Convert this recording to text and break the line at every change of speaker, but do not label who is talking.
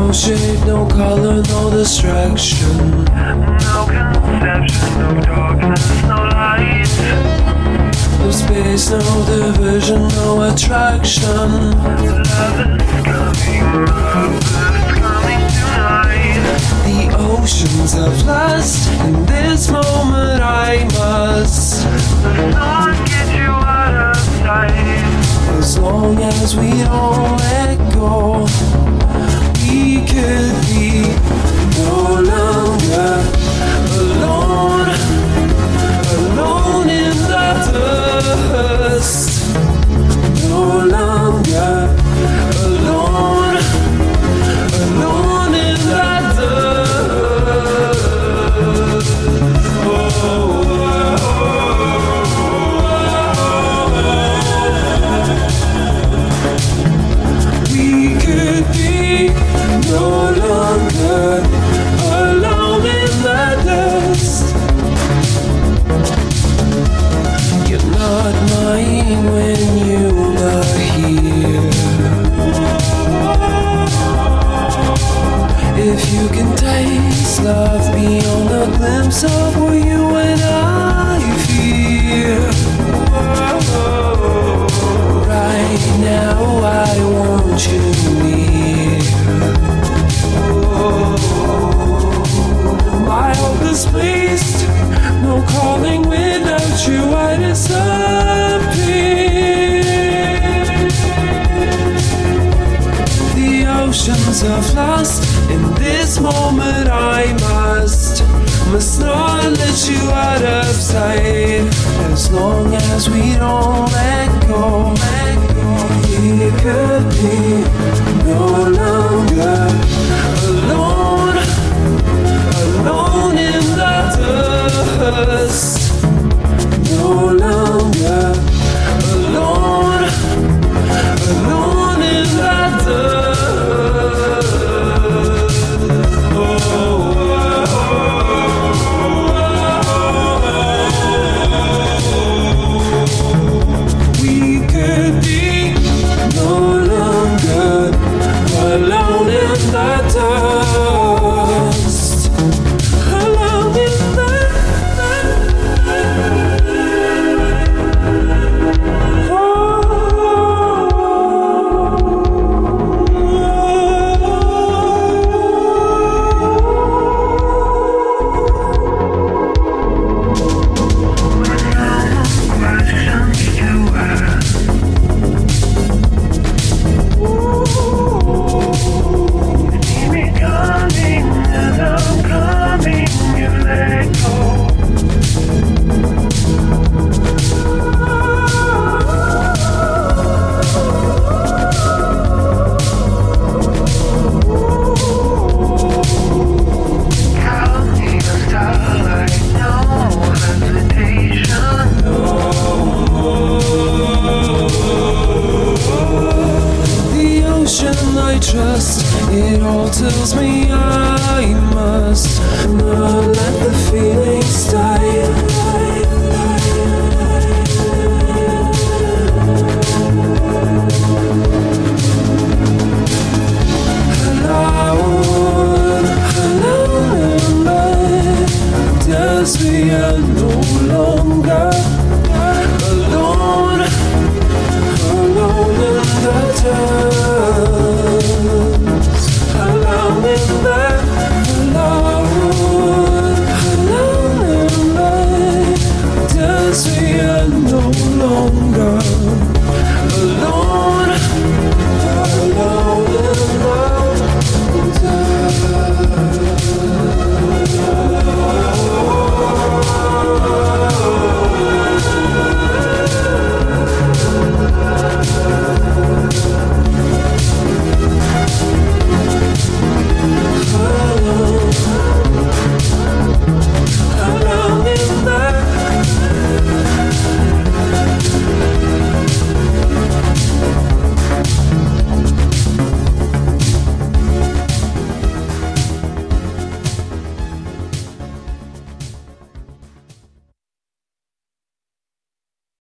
No shape, no color, no distraction.
No conception, no darkness, no light.
No space, no division, no attraction.
Love is coming tonight.
The oceans have lost. In this moment I must
Not get you out of sight.
As long as we don't let go, we could be no longer alone, alone in the dust. No longer alone, alone in the dust. We could be no longer alone in the dust. You're not mine when you are here. If you can taste love beyond a glimpse of what you and I feel. Right now I want you near. My hope is placed, no calling without you I disappear. The oceans have lost. In this moment I must not let you out of sight. As long as we don't let go, we could be no longer alone, alone in the dust. No longer alone, alone in the dust. We could be no longer alone in the dust. Alone in the trust, it all tells me